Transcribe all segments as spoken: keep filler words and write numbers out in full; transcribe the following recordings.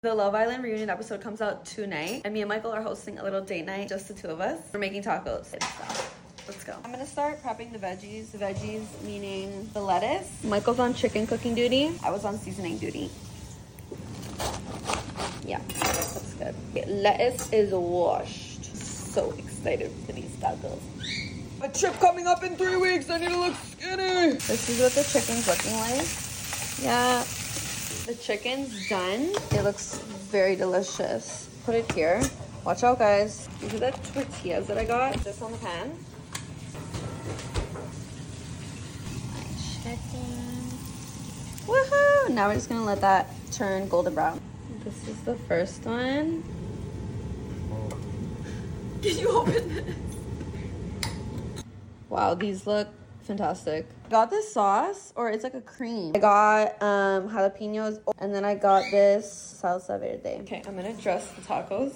The Love Island reunion episode comes out tonight, and me and Michael are hosting a little date night, just the two of us. We're making tacos. Let's go. I'm gonna start prepping the veggies. The veggies meaning the lettuce. Michael's on chicken cooking duty. I was on seasoning duty. Yeah, that's good. Okay, lettuce is washed. So excited for these tacos. A trip coming up in three weeks. I need to look skinny. This is what the chicken's looking like. Yeah. The chicken's done. It looks very delicious. Put it here. Watch out, guys. These are the tortillas that I got. This on the pan. My chicken. Woohoo! Now we're just gonna let that turn golden brown. This is the first one. Can you open this? Wow, these look fantastic. I got this sauce, or it's like a cream. I got um, jalapenos, and then I got this salsa verde. Okay, I'm gonna dress the tacos.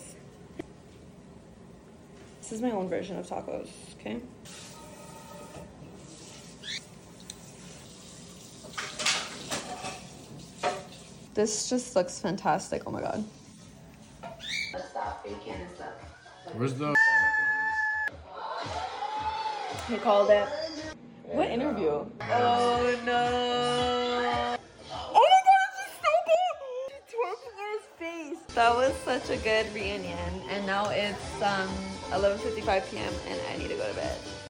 This is my own version of tacos, okay? This just looks fantastic, oh my god. Where's the... He called it. What interview? Oh no. Oh my god, this is so good! She twerked in his face. That was such a good reunion. And now it's um eleven fifty-five p m and I need to go to bed.